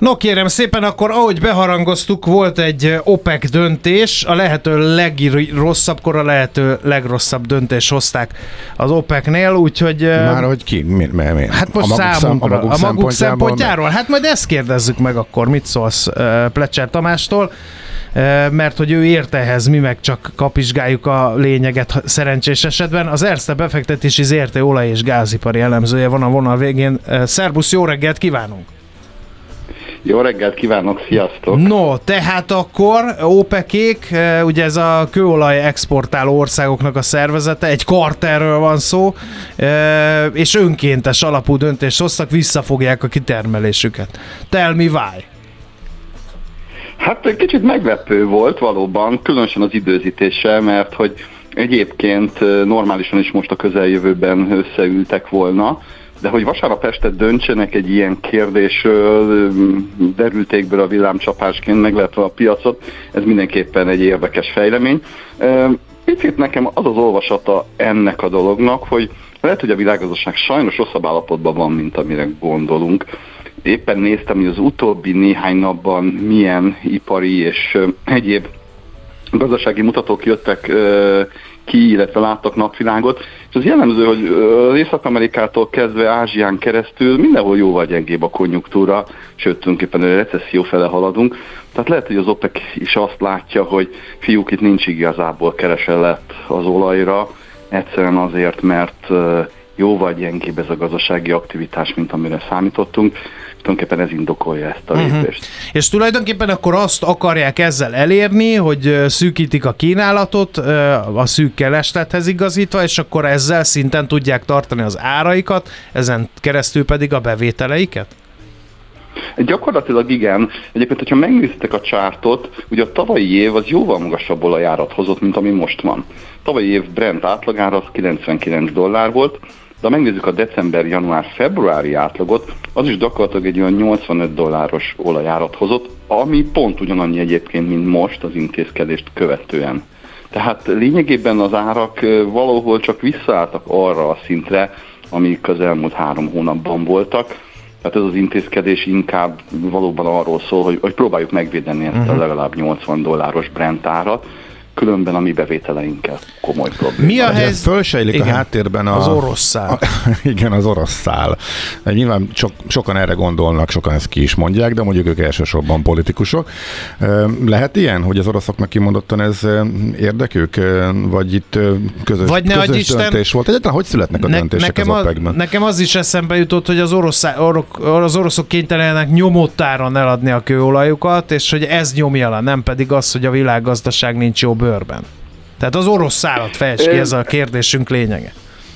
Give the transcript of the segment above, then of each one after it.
No kérem szépen, akkor ahogy beharangoztuk, volt egy OPEC döntés, a lehető legrosszabbkor a lehető legrosszabb döntést hozták az OPEC-nél, úgyhogy... Már hogy ki? Miért? Hát most számunkra, a maguk szempontjáról. Hát majd ezt kérdezzük meg akkor, mit szólsz Plecser Tamástól, mert hogy ő ért ehhez, mi meg csak kapizsgáljuk a lényeget szerencsés esetben. Az Erste befektetési ZRT olaj- és gázipari elemzője van a vonal végén. Szerbusz, jó reggelt kívánunk! Jó reggelt kívánok, sziasztok! No, tehát akkor OPEC-ék, ugye ez a kőolaj exportáló országoknak a szervezete, egy kartelről van szó, és önkéntes alapú döntést hoztak, visszafogják a kitermelésüket. Tell me why? Hát egy kicsit meglepő volt valóban, különösen az időzítése, mert hogy egyébként normálisan is most a közeljövőben összeültek volna, de hogy vasárnap este döntsenek egy ilyen kérdésről, derültékből a villámcsapásként meglepve a piacot, ez mindenképpen egy érdekes fejlemény. Picit nekem az az olvasata ennek a dolognak, hogy lehet, hogy a világgazdaság sajnos rosszabb állapotban van, mint amire gondolunk. Éppen néztem, hogy az utóbbi néhány napban milyen ipari és egyéb gazdasági mutatók jöttek ki, illetve láttak napvilágot, és az jellemző, hogy Észak-Amerikától kezdve Ázsián keresztül mindenhol jóval gyengébb a konjunktúra, sőt, tulajdonképpen a recesszió fele haladunk. Tehát lehet, hogy az OPEC is azt látja, hogy fiúk, itt nincs igazából kereset az olajra, egyszerűen azért, mert jóval gyengébb ez a gazdasági aktivitás, mint amire számítottunk. Tulajdonképpen ez indokolja ezt a lépést. És tulajdonképpen akkor azt akarják ezzel elérni, hogy szűkítik a kínálatot a szűk kereslethez igazítva, és akkor ezzel szinten tudják tartani az áraikat, ezen keresztül pedig a bevételeiket? Gyakorlatilag igen. Egyébként, hogyha megnézitek a csártot, ugye a tavalyi év az jóval magasabb olajárat hozott, mint ami most van. Tavalyi év Brent átlagára az $99 volt, de ha megnézzük a december, január, februári átlagot, az is gyakorlatilag egy olyan $85 olajárat hozott, ami pont ugyanannyi egyébként, mint most az intézkedést követően. Tehát lényegében az árak valahol csak visszaálltak arra a szintre, amik az elmúlt 3 hónapban voltak. Tehát ez az intézkedés inkább valóban arról szól, hogy próbáljuk megvédeni ezt a legalább $80 Brent árat, különben a mi bevételeinkkel komoly probléma. Mi a helyzet? Fölsejlik a háttérben az orosz szál. Igen, az orosz szál. Nyilván sokan erre gondolnak, sokan ezt ki is mondják, de mondjuk ők elsősorban politikusok. Lehet ilyen, hogy az oroszoknak kimondottan ez érdekük? Vagy itt közös döntés volt? Egyáltalán hogy születnek a döntések az OPEC-ben? Nekem az is eszembe jutott, hogy az oroszok kénytelenek nyomott áron eladni a kőolajukat, és hogy ez nyomja le, nem pedig az, hogy a világgazdaság nincs jó bőrben. Tehát az orosz szálat fejtsd ki, ez a kérdésünk lényege.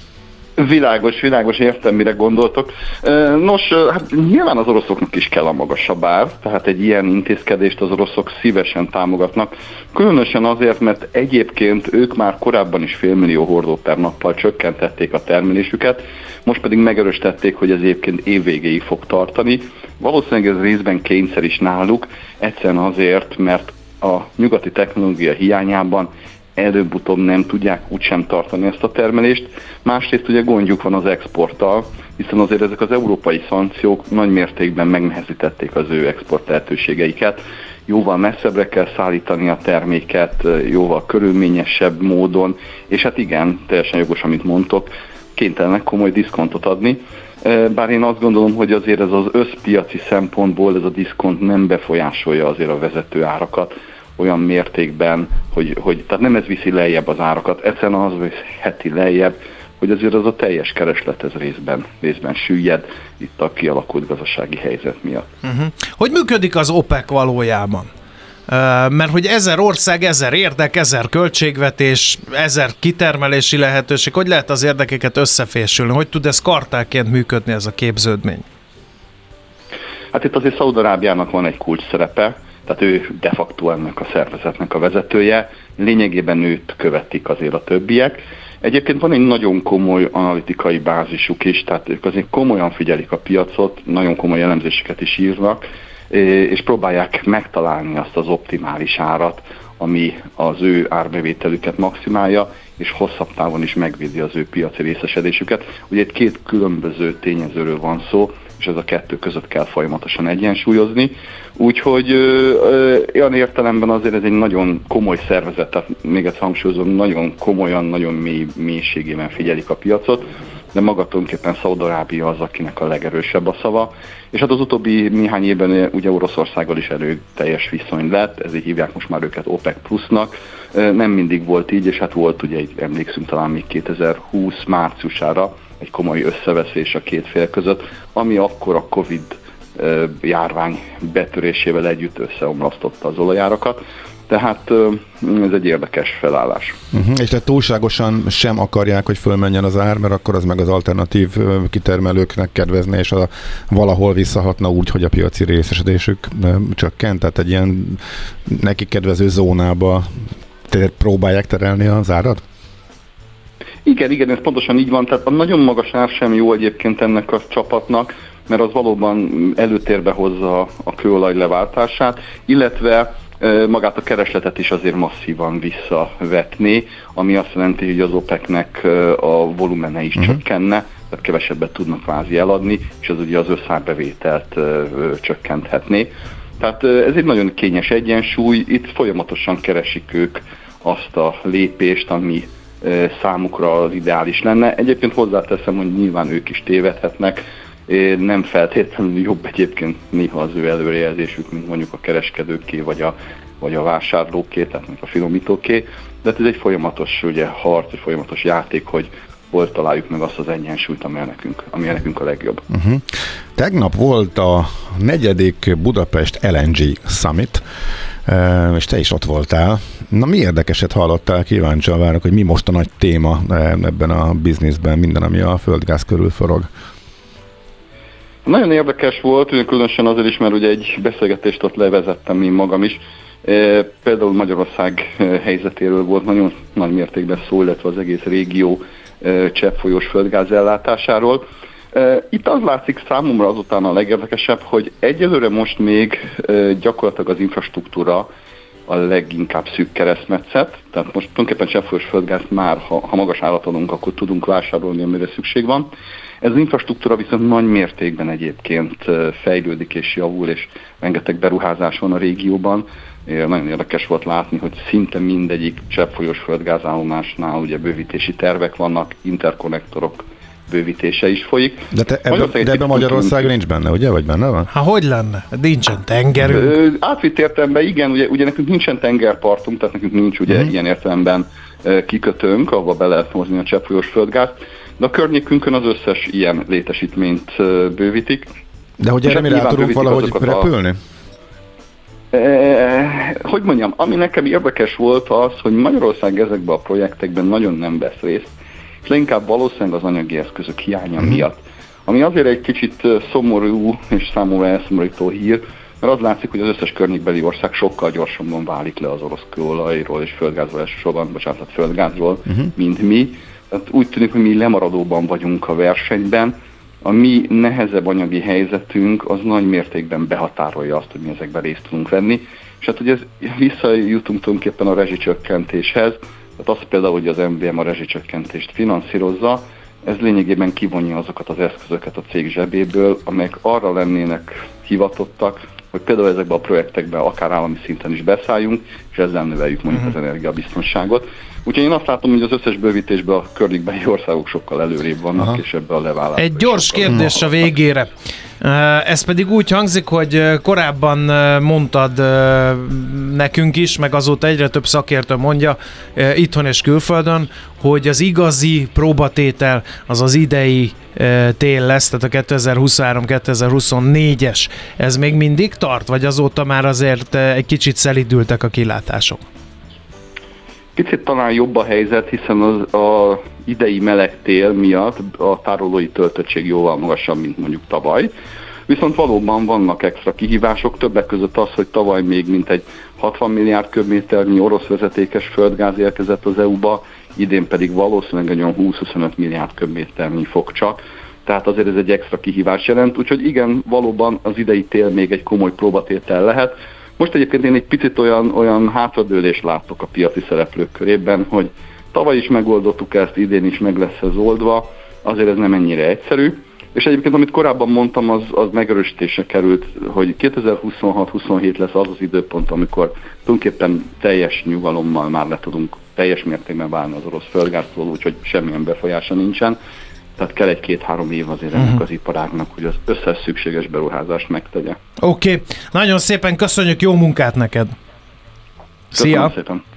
Világos, értem, mire gondoltok. Nos, hát nyilván az oroszoknak is kell a magasabb ár, tehát egy ilyen intézkedést az oroszok szívesen támogatnak. Különösen azért, mert egyébként ők már korábban is 500 000 hordó per nappal csökkentették a termelésüket, most pedig megerősítették, hogy ez egyébként évvégéig fog tartani. Valószínűleg ez részben kényszer is náluk, egyszerűen azért, mert a nyugati technológia hiányában előbb-utóbb nem tudják úgysem tartani ezt a termelést. Másrészt ugye gondjuk van az exporttal, hiszen azért ezek az európai szankciók nagy mértékben megnehezítették az ő export lehetőségeiket. Jóval messzebbre kell szállítani a terméket, jóval körülményesebb módon, és hát igen, teljesen jogos, amit mondtok, kénytelenek komoly diszkontot adni. Bár én azt gondolom, hogy azért ez az összpiaci szempontból ez a diszkont nem befolyásolja azért a vezető árakat olyan mértékben, hogy tehát nem ez viszi lejjebb az árakat, egyszerűen az heti lejjebb, hogy azért az a teljes kereslet ez részben süllyed itt a kialakult gazdasági helyzet miatt. Hogy működik az OPEC valójában? Mert hogy 1000 ország, 1000 érdek, 1000 költségvetés, 1000 kitermelési lehetőség, hogy lehet az érdekeket összefésülni? Hogy tud ez kartálként működni ez a képződmény? Hát itt azért Szaúd-Arábiának van egy kulcs szerepe, tehát ő de facto ennek a szervezetnek a vezetője, lényegében őt követik azért a többiek. Egyébként van egy nagyon komoly analitikai bázisuk is, tehát ők azért komolyan figyelik a piacot, nagyon komoly elemzéseket is írnak, és próbálják megtalálni azt az optimális árat, ami az ő árbevételüket maximálja, és hosszabb távon is megvédi az ő piaci részesedésüket. Ugye itt 2 különböző tényezőről van szó. és ez a kettő között kell folyamatosan egyensúlyozni. Úgyhogy olyan értelemben azért ez egy nagyon komoly szervezet, tehát még egyszer hangsúlyozom, nagyon komolyan, nagyon mélységében figyelik a piacot, de maga tulajdonképpen Szaúd-Arábia az, akinek a legerősebb a szava. És hát az utóbbi néhány évben ugye Oroszországgal is erőteljes viszony lett, ezért hívják most már őket OPEC Plusnak. Nem mindig volt így, és hát volt ugye, emlékszünk talán még 2020 márciusára egy komoly összeveszés a két fél között, ami akkor a Covid járvány betörésével együtt összeomlasztotta az olajárakat. Tehát ez egy érdekes felállás. És tehát túlságosan sem akarják, hogy fölmenjen az ár, mert akkor az meg az alternatív kitermelőknek kedvezne, és valahol visszahatna úgy, hogy a piaci részesedésük csökkent, tehát egy ilyen neki kedvező zónába próbálják terelni az árat? Igen, ez pontosan így van. Tehát a nagyon magas ár sem jó egyébként ennek a csapatnak, mert az valóban előtérbe hozza a kőolaj leváltását, illetve magát a keresletet is azért masszívan visszavetné, ami azt jelenti, hogy az OPEC-nek a volumene is csökkenne, tehát kevesebbet tudnak kvázi eladni, és az ugye az összárbevételt csökkenthetné. Tehát ez egy nagyon kényes egyensúly, itt folyamatosan keresik ők azt a lépést, ami számukra az ideális lenne. Egyébként hozzáteszem, hogy nyilván ők is tévedhetnek, nem feltétlenül jobb egyébként néha az ő előrejelzésük, mint mondjuk a kereskedőké, vagy a vásárlóké, tehát a finomítóké, de ez egy folyamatos ugye, harc, egy folyamatos játék, hogy hol találjuk meg azt az egyensúlyt, ami nekünk a legjobb. Tegnap volt a 4. Budapest LNG Summit, és te is ott voltál. Na, mi érdekeset hallottál? Kíváncsian várok, hogy mi most a nagy téma ebben a bizniszben, minden, ami a földgáz körül forog. Nagyon érdekes volt, különösen azért is, mert ugye egy beszélgetést ott levezettem én magam is. Például Magyarország helyzetéről volt nagyon nagy mértékben szó, illetve az egész régió cseppfolyós földgáz ellátásáról. Itt az látszik számomra azután a legérdekesebb, hogy egyelőre most még gyakorlatilag az infrastruktúra a leginkább szűk keresztmetszet, tehát most tulajdonképpen cseppfolyós földgázt már, ha magas árat adunk, akkor tudunk vásárolni, amire szükség van. Ez az infrastruktúra viszont nagy mértékben egyébként fejlődik és javul, és rengeteg beruházás van a régióban. Nagyon érdekes volt látni, hogy szinte mindegyik cseppfolyós földgázállomásnál ugye bővítési tervek vannak, interkonnektorok bővítése is folyik. De ebben Magyarország nincs benne, ugye? Vagy benne van? Hogy lenne? Nincsen tengerünk. Átvitt értelemben igen, ugye nekünk nincsen tengerpartunk, tehát nekünk nincs ugye ilyen értelemben kikötőnk, ahova be lehet hozni a cseppfolyós földgázt, de a környékünkön az összes ilyen létesítményt bővítik. De hogy erre mire tudunk valahogy repülni? Hogy mondjam, ami nekem érdekes volt az, hogy Magyarország ezekben a projektekben nagyon nem vesz részt, és leginkább valószínűleg az anyagi eszközök hiánya miatt. Ami azért egy kicsit szomorú és számomra elszomorító hír, mert az látszik, hogy az összes környékbeli ország sokkal gyorsabban válik le az orosz kőolajról és földgázról elsősorban, bocsánat, földgázról, mint mi. Tehát úgy tűnik, hogy mi lemaradóban vagyunk a versenyben. A mi nehezebb anyagi helyzetünk az nagy mértékben behatárolja azt, hogy mi ezekben részt tudunk venni. És hát ugye visszajutunk tulajdonképpen a rezsicsökkentéshez, tehát az például, hogy az MVM a rezsicsökkentést finanszírozza, ez lényegében kivonja azokat az eszközöket a cég zsebéből, amelyek arra lennének hivatottak, hogy például ezekben a projektekben akár állami szinten is beszálljunk, és ezzel növeljük mondjuk az energiabiztonságot. Úgyhogy én azt látom, hogy az összes bővítésben a környékbeli országok sokkal előrébb vannak, és ebbe a leválás. Egy gyors kérdés a végére. Ez pedig úgy hangzik, hogy korábban mondtad nekünk is, meg azóta egyre több szakértő mondja itthon és külföldön, hogy az igazi próbatétel az az idei tél lesz, tehát a 2023-2024-es. Ez még mindig tart, vagy azóta már azért egy kicsit szelídültek a kilátások? Picit talán jobb a helyzet, hiszen az idei meleg tél miatt a tárolói töltöttség jóval magasabb, mint mondjuk tavaly. Viszont valóban vannak extra kihívások, többek között az, hogy tavaly még mintegy 60 milliárd köbméternyi orosz vezetékes földgáz érkezett az EU-ba, idén pedig valószínűleg olyan 20-25 milliárd köbméternyi fog csak. Tehát azért ez egy extra kihívás jelent, úgyhogy igen, valóban az idei tél még egy komoly próbatétel lehet. Most egyébként én egy picit olyan hátradőlést látok a piaci szereplők körében, hogy tavaly is megoldottuk ezt, idén is meg lesz ez oldva, azért ez nem ennyire egyszerű. És egyébként, amit korábban mondtam, az megerősítésre került, hogy 2026-27 lesz az időpont, amikor tulajdonképpen teljes nyugalommal már le tudunk teljes mértékben válni az orosz földgáztól, úgyhogy semmilyen befolyása nincsen. Tehát kell 1-2-3 év azért ennek az iparágnak, hogy az összes szükséges beruházást megtegye. Oké. Nagyon szépen köszönjük, jó munkát neked! Köszönöm szépen!